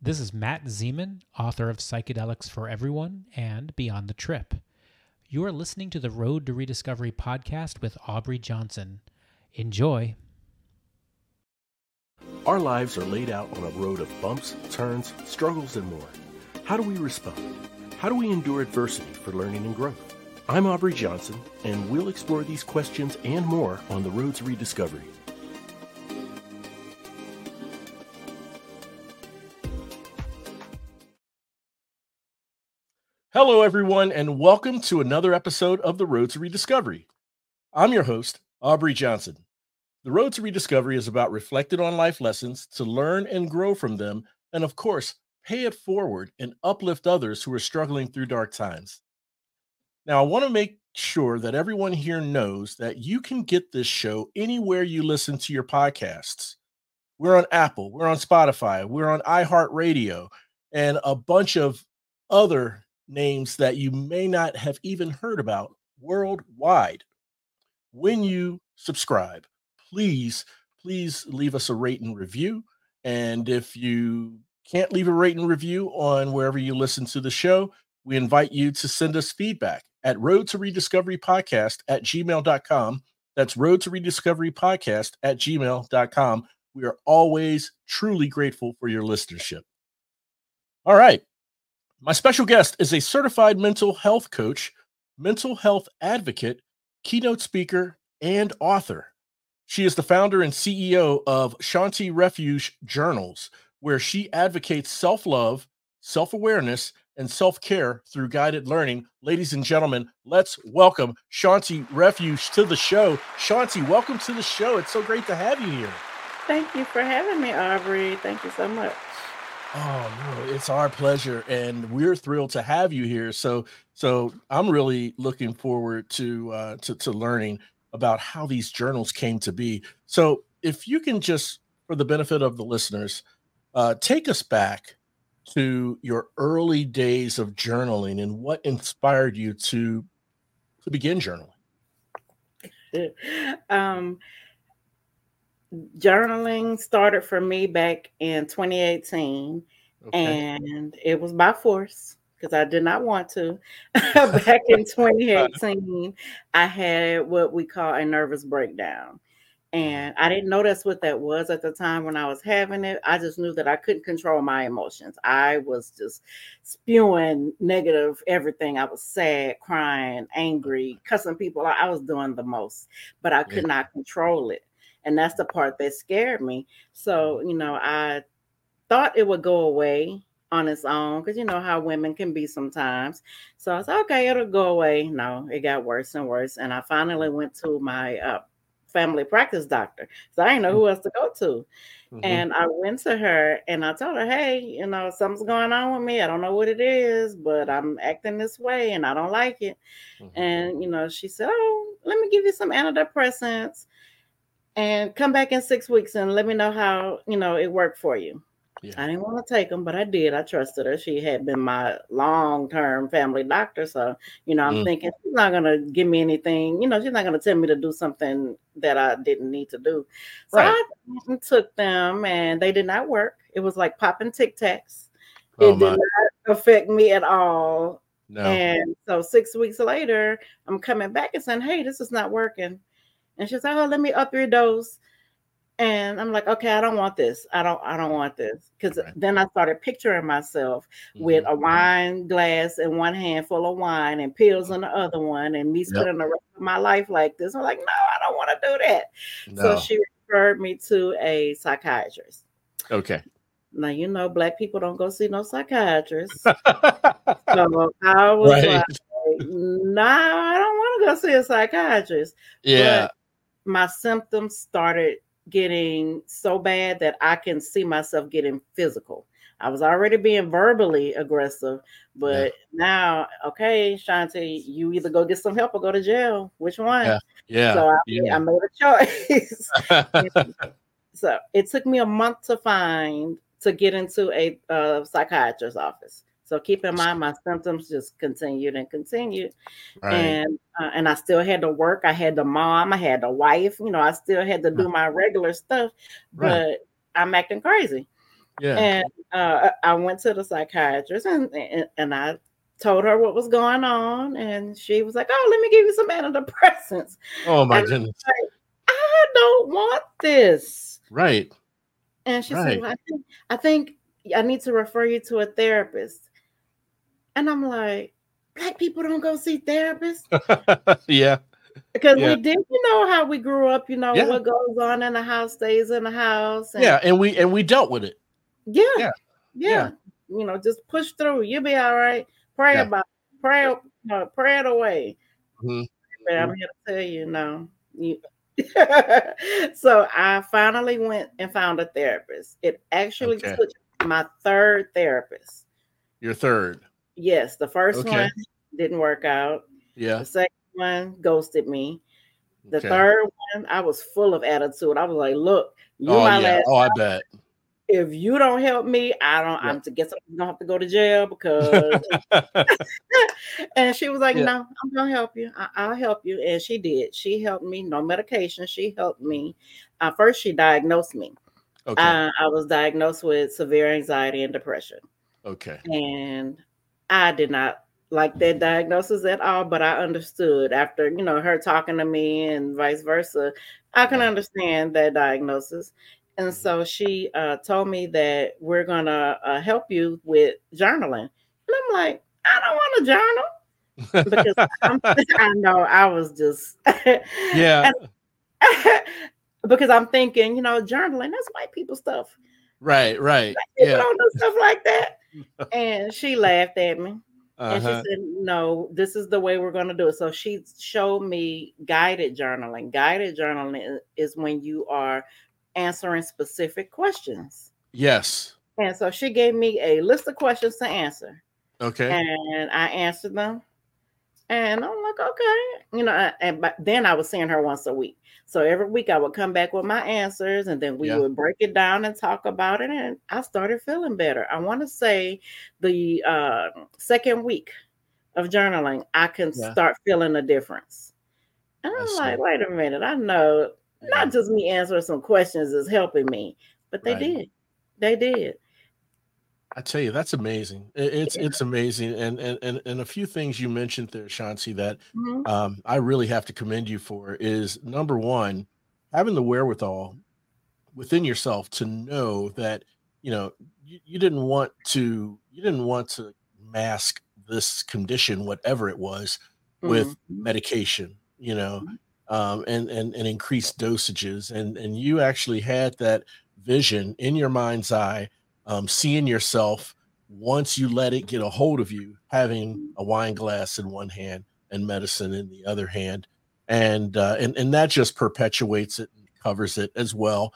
This is Matt Zeman, author of Psychedelics for Everyone and Beyond the Trip. You are listening to the Road to Rediscovery podcast with Aubrey Johnson. Enjoy. Our lives are laid out on a road of bumps, turns, struggles, and more. How do we respond? How do we endure adversity for learning and growth? I'm Aubrey Johnson, and we'll explore these questions and more on the Road to Rediscovery. Hello, everyone, and welcome to another episode of the Road to Rediscovery. I'm your host, Aubrey Johnson. The Road to Rediscovery is about reflecting on life lessons to learn and grow from them, and of course, pay it forward and uplift others who are struggling through dark times. Now, I want to make sure that everyone here knows that you can get this show anywhere you listen to your podcasts. We're on Apple, we're on Spotify, we're on iHeartRadio, and a bunch of other names that you may not have even heard about worldwide. When you subscribe, please leave us a rate and review. And if you can't leave a rate and review on wherever you listen to the show, we invite you to send us feedback at roadtorediscoverypodcast@gmail.com. That's roadtorediscoverypodcast@gmail.com. We are always truly grateful for your listenership. All right. My special guest is a certified mental health coach, mental health advocate, keynote speaker, and author. She is the founder and CEO of Shanti Refuge Journals, where she advocates self-love, self-awareness, and self-care through guided learning. Ladies and gentlemen, let's welcome Shanti Refuge to the show. Shanti, welcome to the show. It's so great to have you here. Thank you for having me, Aubrey. Thank you so much. Oh, no, it's our pleasure, and we're thrilled to have you here. So I'm really looking forward to learning about how these journals came to be. So if you can just, for the benefit of the listeners, take us back to your early days of journaling and what inspired you to begin journaling. Journaling started for me back in 2018, and it was by force because I did not want to. Back in 2018, I had what we call a nervous breakdown. And I didn't know that's what that was at the time when I was having it. I just knew that I couldn't control my emotions. I was just spewing negative everything. I was sad, crying, angry, cussing people out. I was doing the most, but I could not control it. And that's the part that scared me. So, I thought it would go away on its own because you know how women can be sometimes. So I was like, okay, it'll go away. No, it got worse and worse. And I finally went to my family practice doctor. So I didn't know who else to go to. And I went to her and I told her, hey, something's going on with me. I don't know what it is, but I'm acting this way and I don't like it. And, she said, oh, let me give you some antidepressants and come back in 6 weeks and let me know how, it worked for you. Yeah. I didn't want to take them, but I did. I trusted her. She had been my long-term family doctor. So, I'm thinking she's not going to give me anything. She's not going to tell me to do something that I didn't need to do. So I took them and they did not work. It was like popping Tic Tacs. It did not affect me at all. No. And so 6 weeks later, I'm coming back and saying, hey, this is not working. And she's like, oh, let me up your dose. And I'm like, okay, I don't want this. I don't want this. Because then I started picturing myself with a wine glass in one hand full of wine and pills in the other one and me spending the rest of my life like this. I'm like, no, I don't want to do that. No. So she referred me to a psychiatrist. Okay. Now, Black people don't go see no psychiatrist. So I was like, no, I don't want to go see a psychiatrist. Yeah. But my symptoms started getting so bad that I can see myself getting physical. I was already being verbally aggressive, but now, okay, Shanti, you either go get some help or go to jail. Which one? Yeah. So I made a choice. So it took me a month to get into a psychiatrist's office. So keep in mind, my symptoms just continued and continued. Right. And I still had to work. I had the mom, I had the wife, I still had to do my regular stuff, but I'm acting crazy. Yeah. And I went to the psychiatrist and I told her what was going on, and she was like, "Oh, let me give you some antidepressants." Oh my And goodness. I was like, I don't want this. Right. And she said, Right. "Well, I think I need to refer you to a therapist." And I'm like, Black people don't go see therapists? Yeah. Because Yeah. we did, how we grew up, Yeah. what goes on in the house stays in the house. And Yeah. And we dealt with it. yeah, Yeah. yeah. Just push through. You'll be all right. Pray Yeah. about it. Pray it away. Mm-hmm. But I'm here to tell you, no. So I finally went and found a therapist. It actually Okay. took my third therapist. Your third. Yes, the first Okay. one didn't work out. Yeah. The second one ghosted me. The Okay. third one, I was full of attitude. I was like, "Look, you Oh my yeah. last. Oh, I bet. If you don't help me, I'm to guess I'm gonna have to go to jail because." And she was like, Yeah. "No, I'm gonna help you. I'll help you." And she did. She helped me. No medication. She helped me. First, she diagnosed me. Okay. I was diagnosed with severe anxiety and depression. Okay. And I did not like that diagnosis at all, but I understood after, her talking to me and vice versa. I can Yeah. understand that diagnosis. And so she told me that we're going to help you with journaling. And I'm like, I don't want to journal because I know I was just, Yeah. because I'm thinking, journaling, that's white people stuff. Right. Right. People Yeah. don't do stuff like that. And she laughed at me. And she Uh-huh. said, "No, this is the way we're going to do it." So she showed me guided journaling. Guided journaling is when you are answering specific questions. Yes. And so she gave me a list of questions to answer. Okay. And I answered them. And I'm like, okay, but then I was seeing her once a week. So every week I would come back with my answers and then we Yeah. would break it down and talk about it. And I started feeling better. I want to say the second week of journaling, I can start feeling a difference. And I'm like, wait a minute. I know not just me answering some questions is helping me, but they did. They did. I tell you, that's amazing. It's amazing, and a few things you mentioned there, Chauncey, that I really have to commend you for is number one, having the wherewithal within yourself to know that you didn't want to mask this condition, whatever it was, with medication, and increased dosages, and you actually had that vision in your mind's eye. Seeing yourself once you let it get a hold of you, having a wine glass in one hand and medicine in the other hand, and that just perpetuates it and covers it as well.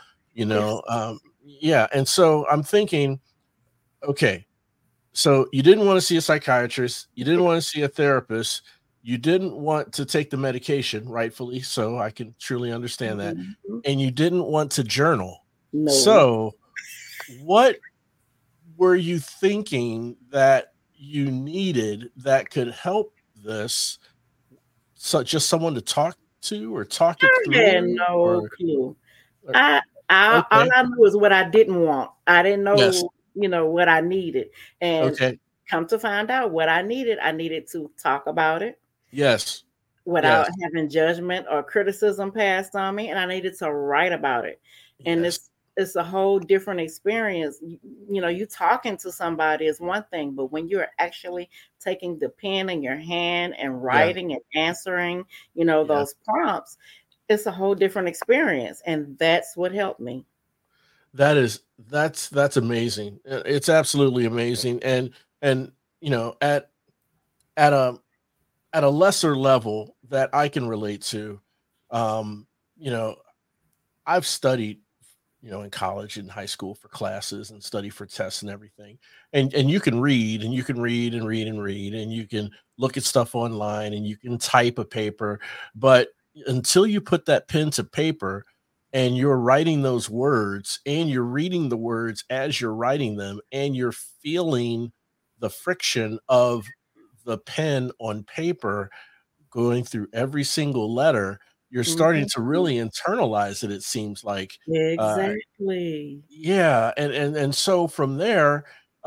Yeah. And so I'm thinking, okay, so you didn't want to see a psychiatrist, you didn't want to see a therapist, you didn't want to take the medication, rightfully so. I can truly understand that, and you didn't want to journal. No. So, what were you thinking that you needed that could help this? So just someone to talk to or talk it through? I had no clue. All I knew was what I didn't want. I didn't know, what I needed. And come to find out what I needed to talk about it. Yes. Without having judgment or criticism passed on me. And I needed to write about it. And it's a whole different experience. You talking to somebody is one thing, but when you're actually taking the pen in your hand and writing and answering, those prompts, it's a whole different experience. And that's what helped me. That's amazing. It's absolutely amazing. And at a lesser level that I can relate to, I've studied, in college and high school for classes and study for tests and everything. And you can read and you can read and read and read, and you can look at stuff online and you can type a paper. But until you put that pen to paper and you're writing those words and you're reading the words as you're writing them and you're feeling the friction of the pen on paper going through every single letter, you're starting to Mhm. really internalize it. It seems like, Exactly. yeah, and so from there,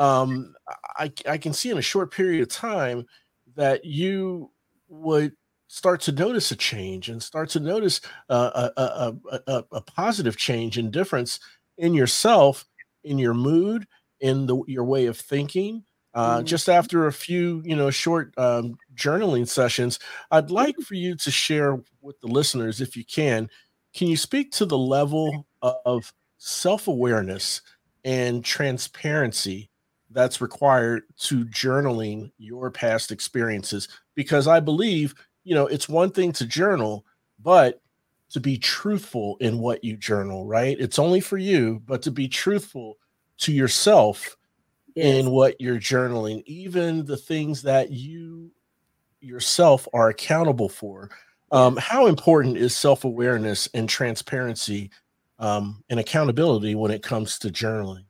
I can see in a short period of time that you would start to notice a change and start to notice a positive change and difference in yourself, in your mood, in your way of thinking. Mhm. Just after a few, short journaling sessions, I'd like for you to share with the listeners, if you can. Can you speak to the level of self-awareness and transparency that's required to journaling your past experiences? Because I believe, it's one thing to journal, but to be truthful in what you journal, right? It's only for you, but to be truthful to yourself in Yes. what you're journaling, even the things that you yourself are accountable for. Yes. How important is self-awareness and transparency, and accountability when it comes to journaling?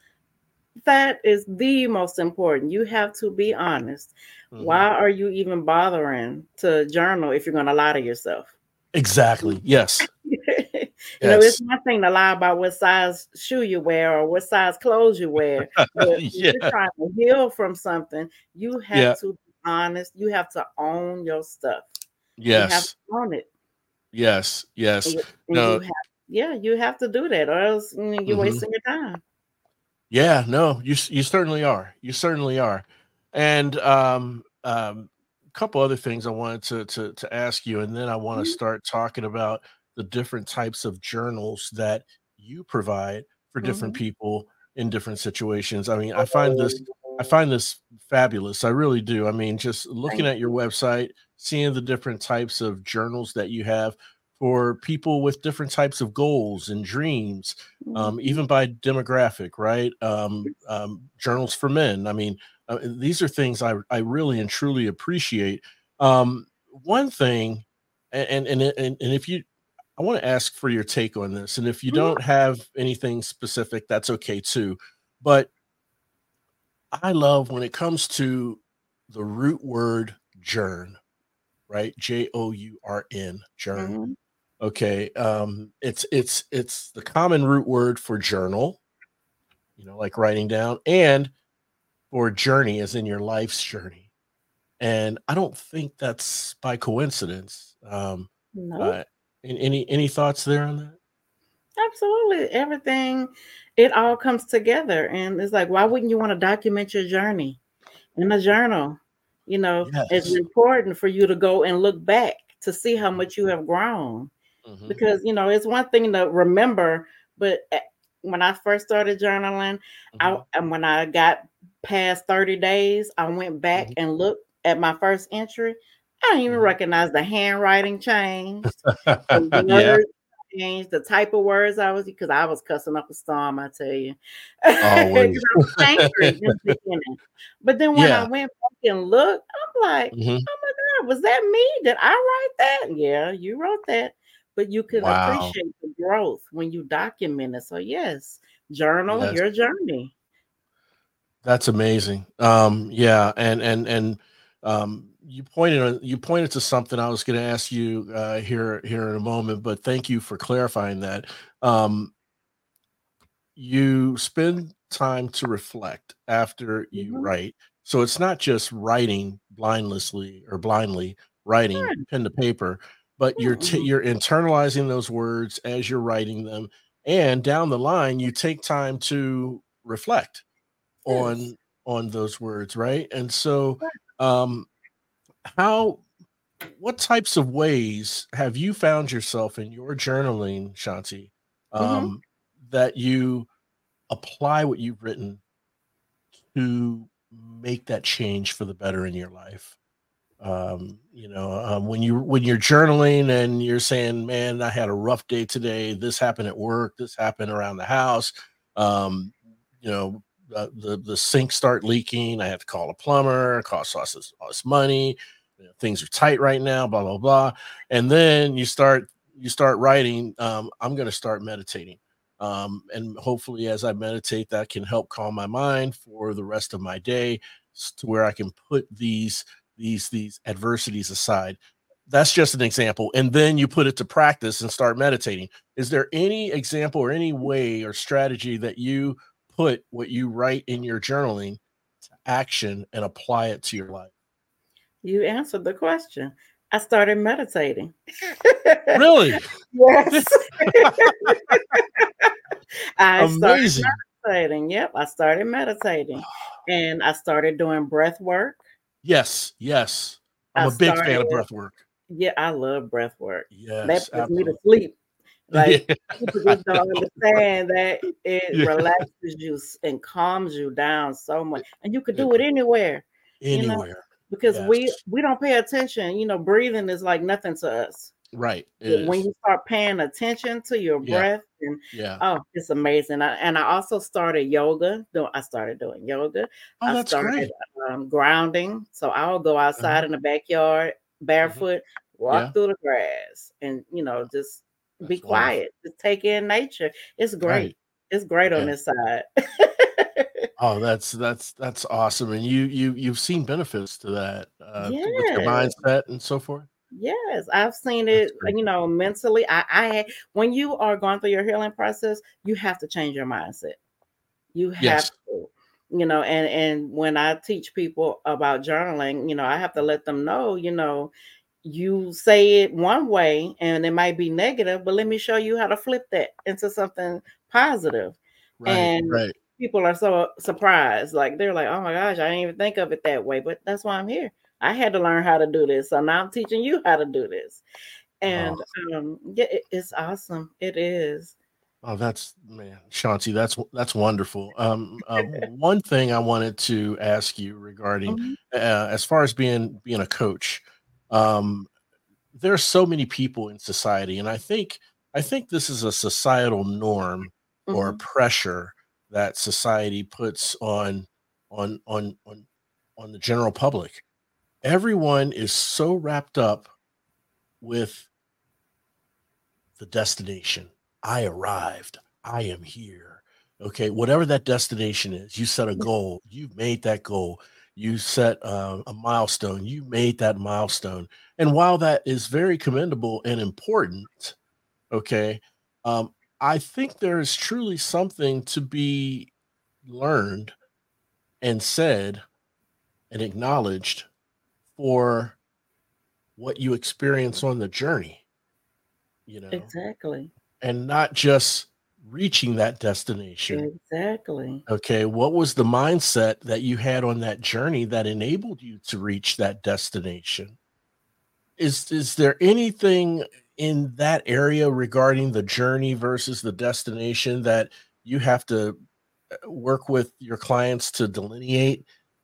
That is the most important. You have to be honest. Mhm. Why are you even bothering to journal if you're going to lie to yourself? Exactly. Yes. It's Yes. one thing to lie about what size shoe you wear or what size clothes you wear, but if you're Yeah. trying to heal from something, you have Yeah. to be honest. You have to own your stuff. You have to Yes. own it. Yes. Yes. And No. you have to do that, or else you're Mhm. wasting your time. Yeah, no, you certainly are. You certainly are. And a couple other things I wanted to ask you, and then I want to Mhm, start talking about the different types of journals that you provide for different mhm. people in different situations. I mean, I find this fabulous. I really do. I mean, just looking Thank at your you. website, seeing the different types of journals that you have for people with different types of goals and dreams, Mhm. even by demographic, right? Journals for men. I mean, these are things I really and truly appreciate. One thing, and if you, I want to ask for your take on this, and if you Mhm. don't have anything specific, that's okay too. But I love when it comes to the root word journ, right? Journ, journ. Mhm. Okay, it's the common root word for journal, like writing down, and for journey as in your life's journey. And I don't think that's by coincidence. No. Uh, any thoughts there on that? Absolutely. Everything, it all comes together. And it's like, why wouldn't you want to document your journey in a journal? It's Yes. important for you to go and look back to see how much you have grown. Hmm. Because, it's one thing to remember, but when I first started journaling, Hmm. and when I got past 30 days, I went back Hmm. and looked at my first entry. I didn't even Hmm. recognize the handwriting changed, the Yeah, words changed, the type of words I was, because I was cussing up a storm, I tell you. always. Because I was angry in the beginning. But then when I Yeah. went back and looked, I'm like, Hmm. oh my God, was that me? Did I write that? Yeah, you wrote that. But you can Wow. appreciate the growth when you document it. So yes, journal Yes. your journey. That's amazing. Yeah, and you pointed to something I was going to ask you here in a moment, but thank you for clarifying that. Um, you spend time to reflect after you Mhm. write, so it's not just writing blindly writing Right. pen to paper, but you're Mm-mm. you're internalizing those words as you're writing them, and down the line you take time to reflect Yes. on those words, right? And so, um, how what types of ways have you found yourself in your journaling, Shanti, Mhm. um, that you apply what you've written to make that change for the better in your life? When you're journaling and you're saying, "Man, I had a rough day today. This happened at work. This happened around the house. Um, the sink start leaking. I have to call a plumber. It costs us money. Things are tight right now. Blah blah blah." And then you start writing. I'm going to start meditating. And hopefully, as I meditate, that can help calm my mind for the rest of my day, to where I can put these adversities aside. that's just an example. And then you put it to practice and start meditating. Is there any example or any way or strategy that you put what you write in your journaling to action and apply it to your life? You answered the question. I started meditating. Really? Yes. I started Amazing. meditating. Yep, I started meditating. And I started doing breath work. Yes. I'm a big fan of breath work. Yeah, I love breath work. Yes, that puts me to sleep. Like, people Yeah. just don't understand that it relaxes you and calms you down so much. And you could do it anywhere. Anywhere. Because we don't pay attention. Breathing is like nothing to us. Right. When you start paying attention to your breath, and it's amazing. I also started yoga. I started doing yoga. Oh, that's great. Grounding. So I'll go outside in the backyard barefoot, walk through the grass, and just be quiet. Just take in nature. It's great. Right. It's great on this side. Oh, that's awesome. And you've seen benefits to that with your mindset and so forth. Yes, I've seen it, mentally. I when you are going through your healing process, you have to change your mindset. You have to, and when I teach people about journaling, I have to let them know, you say it one way and it might be negative, but let me show you how to flip that into something positive. Right. People are so surprised. Like, they're like, oh my gosh, I didn't even think of it that way. But that's why I'm here. I had to learn how to do this. So now I'm teaching you how to do this. And it's awesome. It is. Oh, Chauncey, that's wonderful. One thing I wanted to ask you regarding as far as being a coach, there are so many people in society, and I think this is a societal norm or pressure that society puts on the general public. Everyone is so wrapped up with the destination. I arrived. I am here. Okay, whatever that destination is, you set a goal. You've made that goal. You set a milestone. You made that milestone. And while that is very commendable and important, okay, I think there is truly something to be learned and said and acknowledged for what you experience on the journey, Exactly. And not just reaching that destination. Exactly. Okay. What was the mindset that you had on that journey that enabled you to reach that destination? Is there anything in that area regarding the journey versus the destination that you have to work with your clients to delineate?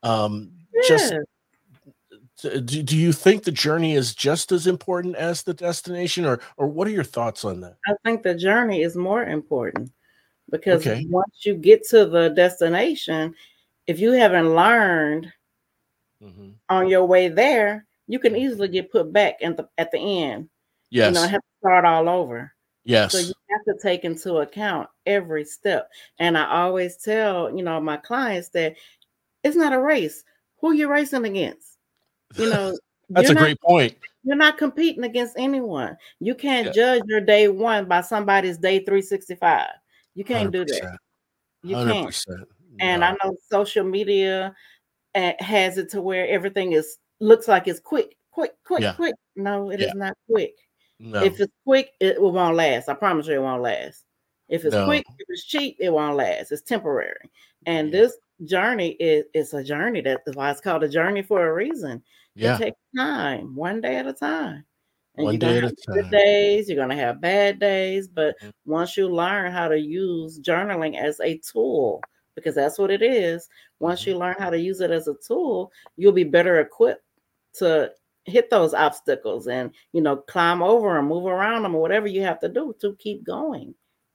Do you think the journey is just as important as the destination, or what are your thoughts on that? I think the journey is more important because once you get to the destination, if you haven't learned on your way there, you can easily get put back at the end. Yes. Have to start all over. Yes. So you have to take into account every step. And I always tell, my clients that it's not a race. Who you're racing against? That's a great point. You're not competing against anyone. You can't judge your day one by somebody's day 365. You can't 100%. Do that. You 100%. Can't. And I know social media has it to where everything looks like it's quick. No, it is not quick. No. If it's quick, it won't last. I promise you it won't last. If it's quick, if it's cheap, it won't last. It's temporary. And this journey is a journey. That's why it's called a journey for a reason. It takes time, one day at a time. And you're going to have good days, you're going to have bad days. But once you learn how to use journaling as a tool, because that's what it is, once you learn how to use it as a tool, you'll be better equipped to hit those obstacles and, climb over and move around them or whatever you have to do to keep going.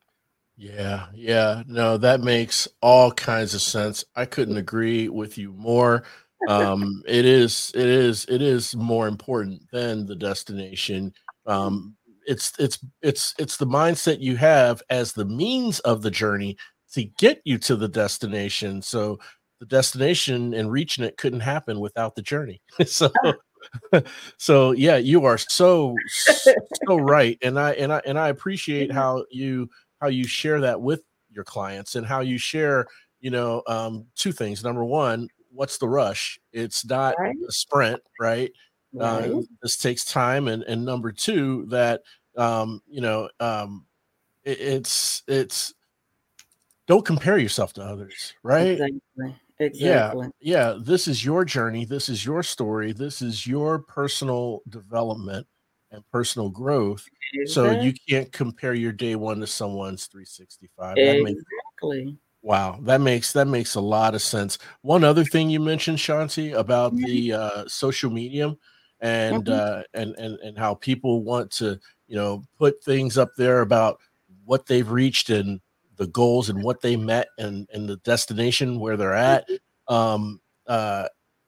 Yeah. No, that makes all kinds of sense. I couldn't agree with you more. It is more important than the destination. It's the mindset you have as the means of the journey to get you to the destination. So the destination and reaching it couldn't happen without the journey. So So yeah, you are so right, and I appreciate how you share that with your clients and how you share, two things. Number one, what's the rush? It's not Right, a sprint, right? right, This takes time, and number two, that um, you know, um, it's don't compare yourself to others, right? exactly, Yeah, exactly, yeah, this is your journey, this is your story, this is your personal development and personal growth, so exactly, you can't compare your day 1 to someone's 365. exactly. Wow, that makes a lot of sense. One other thing you mentioned, Shanti, about Mhm, the, social medium and, mhm. and how people want to, put things up there about what they've reached and the goals and what they met and the destination where they're at. Um, uh,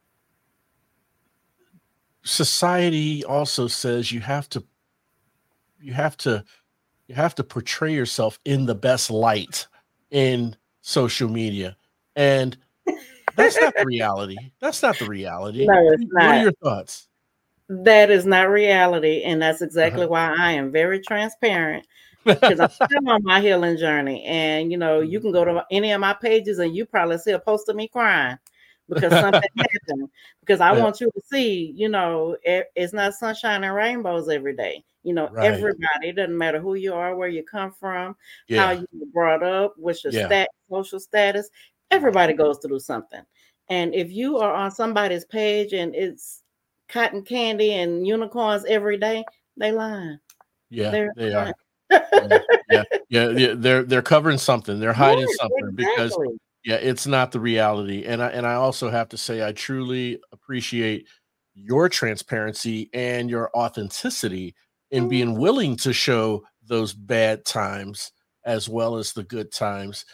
Society also says you have to you have to portray yourself in the best light in social media, and that's not the reality. That's not the reality. No, What it's are what are not. your thoughts? That is not reality, and that's Uh-huh. exactly why I am very transparent. 'Cause I'm still on my healing journey, and, you Mhm. can go to any of my pages, and you probably see a post of me crying because something happened, because I Yeah, want you to see, it's not sunshine and rainbows every day. right. Everybody, it doesn't matter who you are, where you come from, how Yeah, you were brought up, what's your yeah. social status, Mhm. everybody goes through something, and if you are on somebody's page and it's cotton candy and unicorns every day, they lying. Yeah, They're they lying. are. Yeah, yeah, yeah, yeah, they're covering something, they're hiding Yes, something because exactly. yeah, it's not the reality, and I also have to say I truly appreciate your transparency and your authenticity in being Mhm. willing to show those bad times as well as the good times,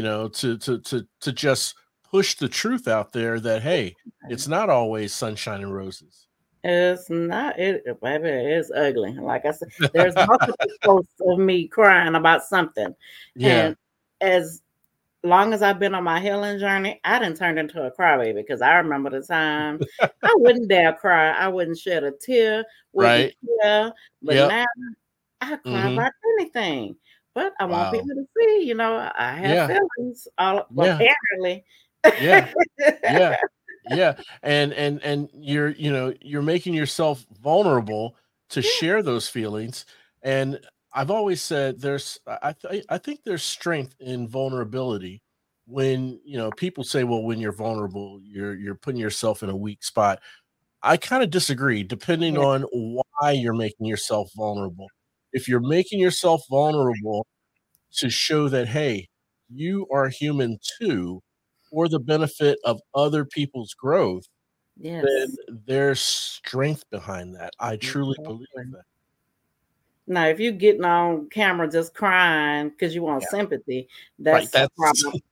to just push the truth out there that, hey, it's not always sunshine and roses. It's not baby, it's ugly. Like I said, there's multiple posts of me crying about something, Yeah, and as long as I've been on my healing journey, I didn't turn into a crybaby because I remember the time I wouldn't dare cry. I wouldn't shed a tear, wouldn't right? care, but Yep, now I cry mhm. about anything. But I want Wow. people to see, I have Yeah, feelings, all yeah, apparently. yeah. Yeah, yeah, and you're making yourself vulnerable to share those feelings, and I've always said I think there's strength in vulnerability when, people say, "Well, when you're vulnerable, you're putting yourself in a weak spot." I kinda disagree, depending Yeah, on why you're making yourself vulnerable. If you're making yourself vulnerable to show that, hey, you are human too, for the benefit of other people's growth, then yes, there's strength behind that. I truly believe exactly. that. Now, if you getting on camera just crying because you want Yeah, sympathy, right. that's a That's problem.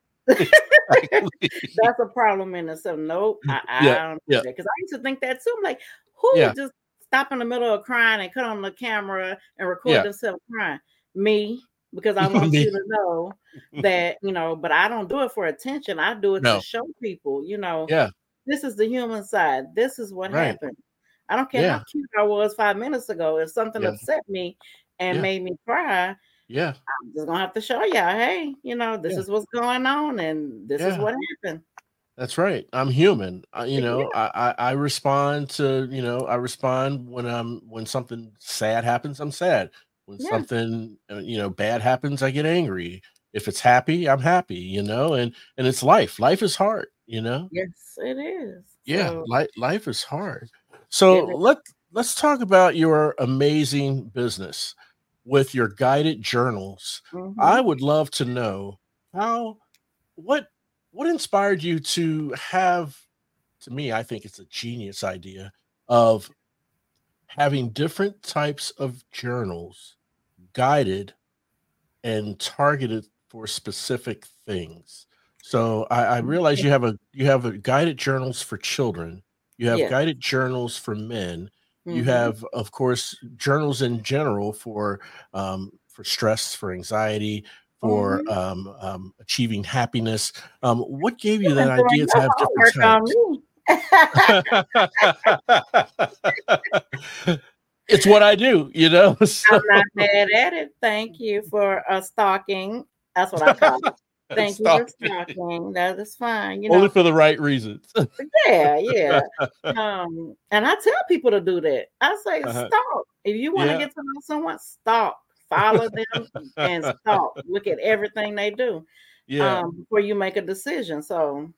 exactly. That's a problem in itself. Nope, Yeah, I don't do yeah, that because I used to think that too. I'm like, who yeah, would just stop in the middle of crying and cut on the camera and record yeah. themselves crying? Me, because I want Me. you to know that, but I don't do it for attention. I do it to No. show people, Yeah, this is the human side. This is what right. happened. I don't care how Yeah, cute I was 5 minutes ago. If something yeah, upset me and yeah, made me cry, yeah, I'm just gonna have to show y'all, hey, this yeah, is what's going on and this is yeah. what happened. That's right. I'm human. Yeah, I respond to, I respond when something sad happens, I'm sad. When yeah, something, bad happens, I get angry. If it's happy, I'm happy, and it's life. Life is hard, yes, it is. Yeah, So life is hard. So it is. let's talk about your amazing business with your guided journals. I Mhm. would love to know how what what inspired you to have, to me, I think it's a genius idea of having different types of journals guided and targeted for specific things. So I realize you have a guided journals for children, you have Yes. guided journals for men, you Mhm. have, of course, journals in general for stress, for anxiety, for Mhm. achieving happiness. What gave You you that been doing idea to your have different homework on types? me. It's what I do, you know. So. I'm not mad at it. Thank you for stalking. That's what I call it. Thank you for stalking. That is fine. Only for the right reasons. Yeah. And I tell people to do that. I say stalk. If you want to get to know someone, stalk. Follow them and stalk. Look at everything they do. Before you make a decision. So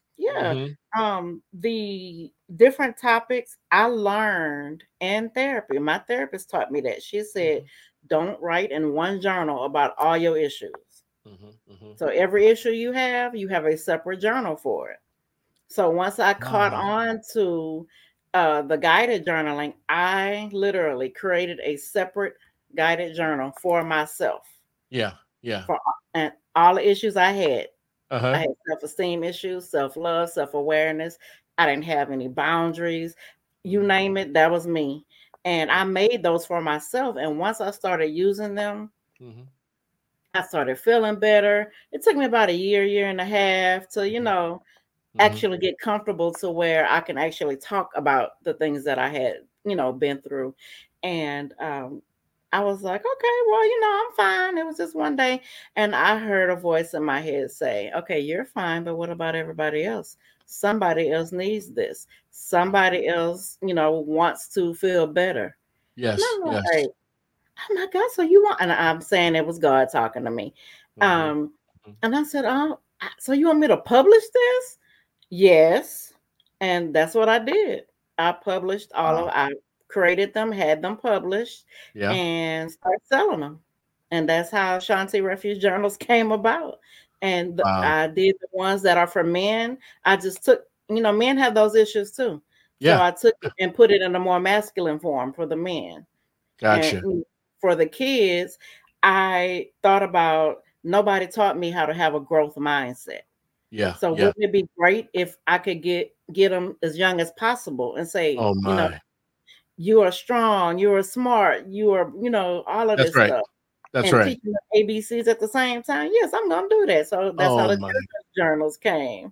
the different topics I learned in therapy. My therapist taught me that. She said, don't write in one journal about all your issues. So every issue you have a separate journal for it. So once I caught on to the guided journaling, I literally created a separate guided journal for myself. For and all the issues I had. I had self-esteem issues, self-love, self-awareness. I didn't have any boundaries. You name it, that was me. And I made those for myself. And once I started using them, I started feeling better. It took me about a year and a half to, actually get comfortable to where I can actually talk about the things that I had, been through. And I was like, okay, well, I'm fine. It was just one day. And I heard a voice in my head say, okay, you're fine, but what about everybody else? Somebody else needs this. Somebody else, wants to feel better. Yes. And I'm like, oh my God, so you want, and I'm saying it was God talking to me. And I said, oh, so you want me to publish this? Yes. And that's what I did. I published I created them, had them published, and started selling them. And that's how Shanti Refuge Journals came about. And I did the ones that are for men. I just took, men have those issues too. So I took it and put it in a more masculine form for the men. Gotcha. And for the kids, I thought about, nobody taught me how to have a growth mindset. So wouldn't it be great if I could get them as young as possible and say, you are strong, you are smart, you are, all of this stuff. That's right. Teaching them ABCs at the same time. Yes, I'm going to do that. So that's how the journals came.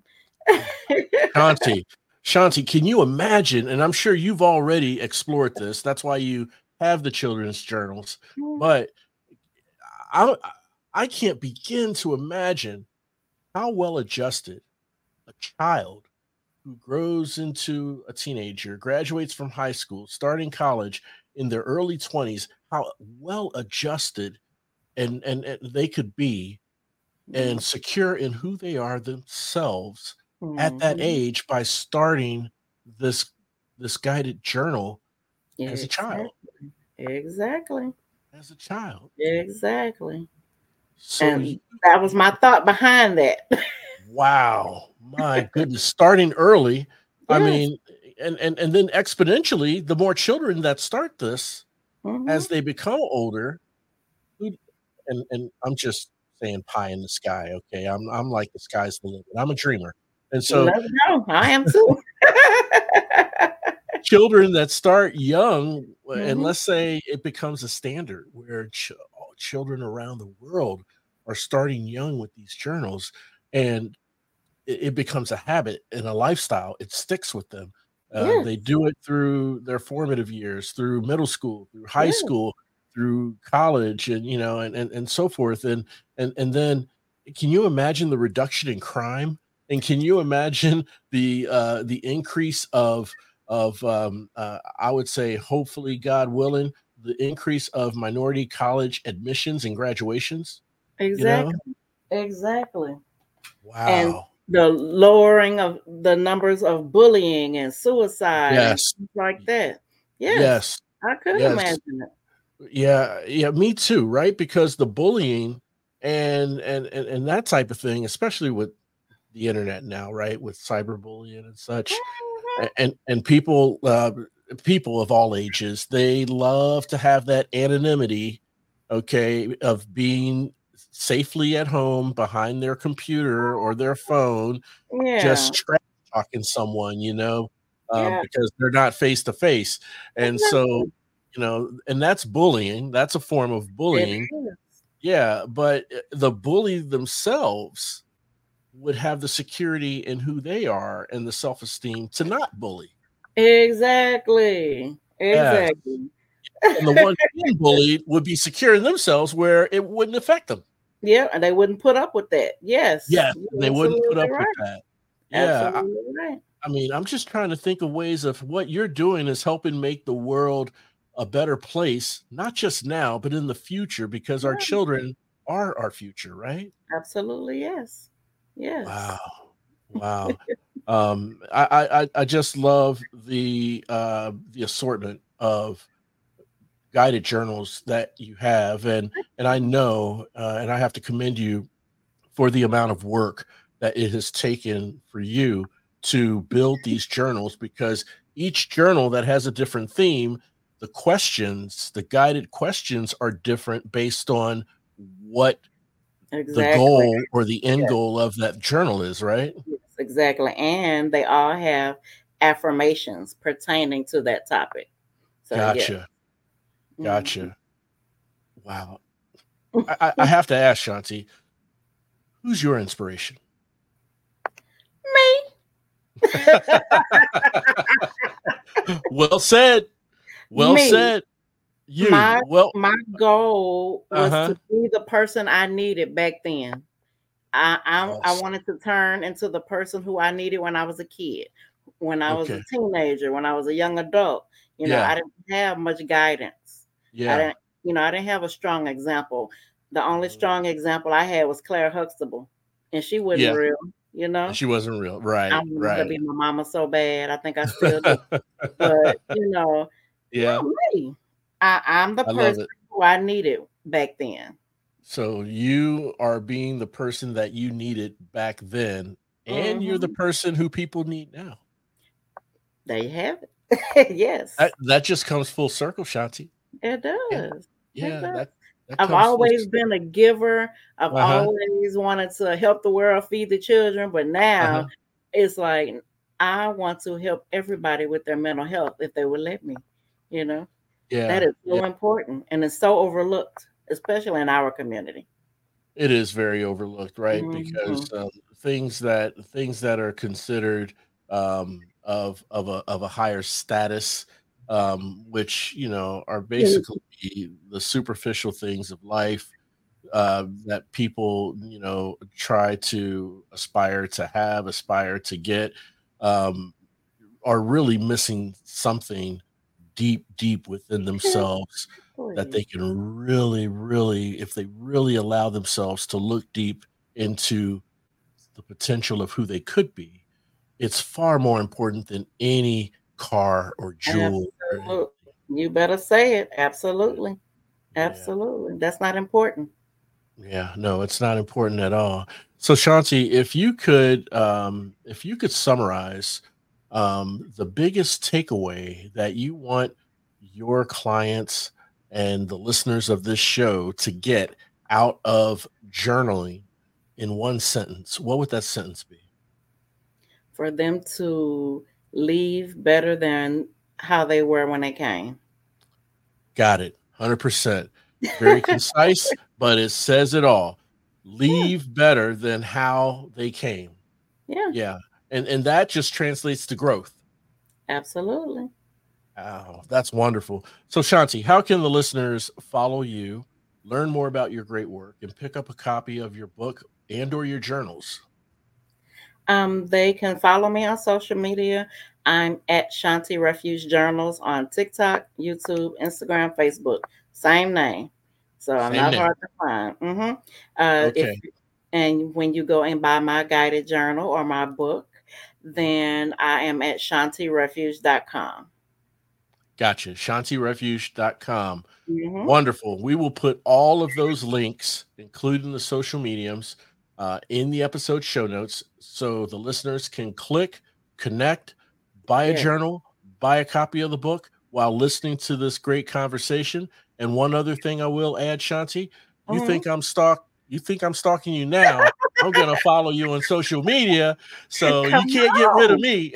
Shanti, can you imagine? And I'm sure you've already explored this. That's why you have the children's journals. But I can't begin to imagine how well adjusted a child who grows into a teenager, graduates from high school, starting college in their early 20s, how well adjusted and they could be and secure in who they are themselves at that age by starting this guided journal as a child. Exactly. As a child. Exactly. So and that was my thought behind that. Wow. My goodness. Starting early. I mean, and then exponentially, the more children that start this as they become older, and I'm just saying pie in the sky. Okay. I'm like the sky's the limit. I'm a dreamer. And so I am too. Children that start young, and let's say it becomes a standard where children around the world are starting young with these journals, and it becomes a habit and a lifestyle. It sticks with them. They do it through their formative years, through middle school, through high school, through college, and and so forth. And then, can you imagine the reduction in crime? And can you imagine the increase of I would say, hopefully, God willing, the increase of minority college admissions and graduations? Exactly. Exactly. Wow. And the lowering of the numbers of bullying and suicide and things like that. Yes. I could imagine it. Yeah, me too, right? Because the bullying and that type of thing, especially with the internet now, right? With cyberbullying and such, and people of all ages, they love to have that anonymity, of being safely at home behind their computer or their phone, just trash talking someone, because they're not face to face. And so, and that's bullying. That's a form of bullying. Yeah. But the bully themselves would have the security in who they are and the self-esteem to not bully. Exactly. Yes. And the one being bullied would be secure in themselves where it wouldn't affect them. Yeah, and they wouldn't put up with that. Yes. Yeah, they wouldn't put up right. with that. Yeah. Absolutely right. I mean, I'm just trying to think of ways of what you're doing is helping make the world a better place, not just now, but in the future, because our children are our future, right? Absolutely, yes. Yes. Wow. I just love the assortment of guided journals that you have, and I know, and I have to commend you for the amount of work that it has taken for you to build these journals, because each journal that has a different theme, the guided questions are different based on what the goal or the end goal of that journal is, right? Yes, exactly. And they all have affirmations pertaining to that topic. So, Gotcha. Wow. I have to ask, Shanti, who's your inspiration? Me. Well said. Well said. You. My goal was to be the person I needed back then. I wanted to turn into the person who I needed when I was a kid, when I was a teenager, when I was a young adult. I didn't have much guidance. I didn't have a strong example. The only strong example I had was Claire Huxtable, and she wasn't real. She wasn't real, right? I wanted to be my mama so bad. I think I still do. But me. I'm the person who I needed back then. So you are being the person that you needed back then, and you're the person who people need now. There you have it. Yes. That just comes full circle, Shanti. It does. Yeah. I've always been a giver. I've always wanted to help the world, feed the children, but now it's like I want to help everybody with their mental health if they would let me. Yeah. That is so important, and it's so overlooked, especially in our community. It is very overlooked, right? Because things that are considered of a higher status, which are basically the superficial things of life that people try to aspire to get, are really missing something deep within themselves that they can really, if they really allow themselves to look deep into the potential of who they could be, it's far more important than any car or jewel. You better say it. Absolutely. That's not important. Yeah, no, it's not important at all. So Shanti, if you could summarize the biggest takeaway that you want your clients and the listeners of this show to get out of journaling in one sentence, what would that sentence be? For them to leave better than how they were when they came. Got it. 100%. Very concise, but it says it all. Leave better than how they came. Yeah. And that just translates to growth. Absolutely. Oh, that's wonderful. So Shanti, how can the listeners follow you, learn more about your great work, and pick up a copy of your book and or your journals? They can follow me on social media. I'm at Shanti Refuge Journals on TikTok, YouTube, Instagram, Facebook. Same name. So I'm not hard to find. And when you go and buy my guided journal or my book, then I am at shantirefuge.com. Gotcha. shantirefuge.com. Wonderful. We will put all of those links, including the social mediums, in the episode show notes, so the listeners can click, connect, buy a journal, buy a copy of the book while listening to this great conversation. And one other thing I will add, Shanti, you think I'm stalking you now. I'm going to follow you on social media, so you can't get rid of me.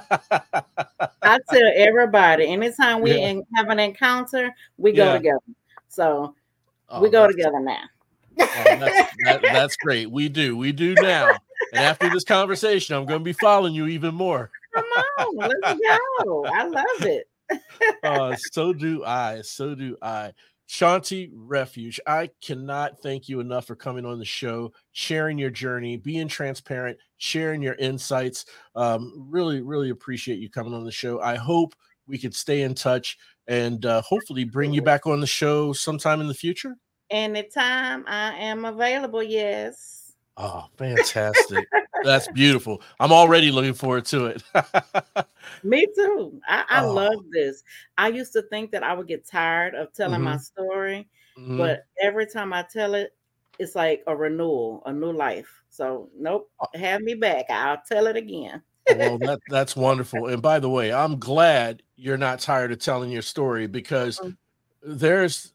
I tell everybody, anytime we have an encounter, we go together. So we go together now. That's great. We do now. And after this conversation, I'm going to be following you even more. Come on, let's go. I love it. So do I. So do I. Shanti Refuge, I cannot thank you enough for coming on the show, sharing your journey, being transparent, sharing your insights. Really, really appreciate you coming on the show. I hope we could stay in touch and hopefully bring you back on the show sometime in the future. Anytime I am available, yes. Oh, fantastic. That's beautiful. I'm already looking forward to it. Me too. I love this. I used to think that I would get tired of telling my story, but every time I tell it, it's like a renewal, a new life. So nope, have me back. I'll tell it again. Well, that's wonderful. And by the way, I'm glad you're not tired of telling your story, because there's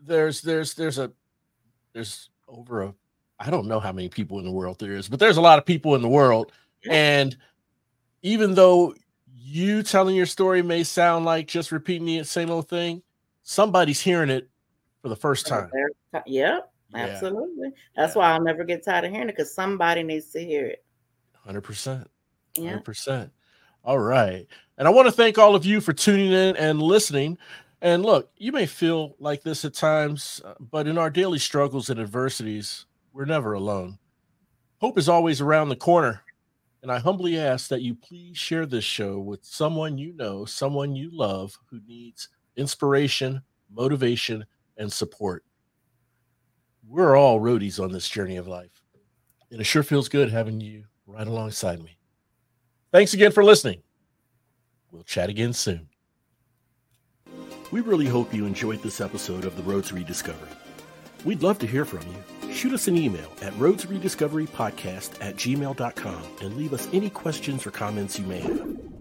over I don't know how many people in the world there is, but there's a lot of people in the world. And even though you telling your story may sound like just repeating the same old thing, somebody's hearing it for the first time. Yep, absolutely. That's why I'll never get tired of hearing it, because somebody needs to hear it. 100%. 100%. All right. And I want to thank all of you for tuning in and listening. And look, you may feel like this at times, but in our daily struggles and adversities, we're never alone. Hope is always around the corner. And I humbly ask that you please share this show with someone you know, someone you love, who needs inspiration, motivation, and support. We're all roadies on this journey of life, and it sure feels good having you right alongside me. Thanks again for listening. We'll chat again soon. We really hope you enjoyed this episode of The Road to Rediscovery. We'd love to hear from you. Shoot us an email at roadtorediscoverypodcast@gmail.com and leave us any questions or comments you may have.